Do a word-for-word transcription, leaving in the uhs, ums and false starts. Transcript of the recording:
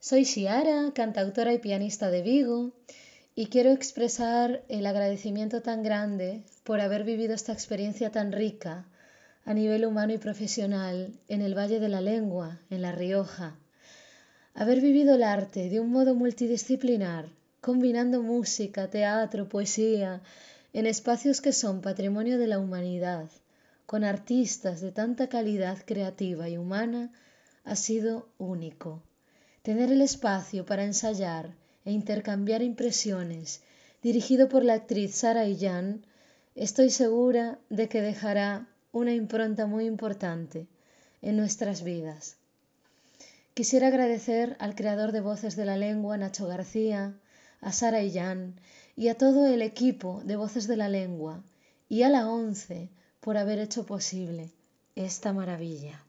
Soy Xiara, cantautora y pianista de Vigo, y quiero expresar el agradecimiento tan grande por haber vivido esta experiencia tan rica a nivel humano y profesional en el Valle de la Lengua, en La Rioja. Haber vivido el arte de un modo multidisciplinar, combinando música, teatro, poesía, en espacios que son patrimonio de la humanidad, con artistas de tanta calidad creativa y humana, ha sido único. Tener el espacio para ensayar e intercambiar impresiones, dirigido por la actriz Sara Illán, estoy segura de que dejará una impronta muy importante en nuestras vidas. Quisiera agradecer al creador de Voces de la Lengua, Nacho García, a Sara Illán y a todo el equipo de Voces de la Lengua y a la ONCE por haber hecho posible esta maravilla.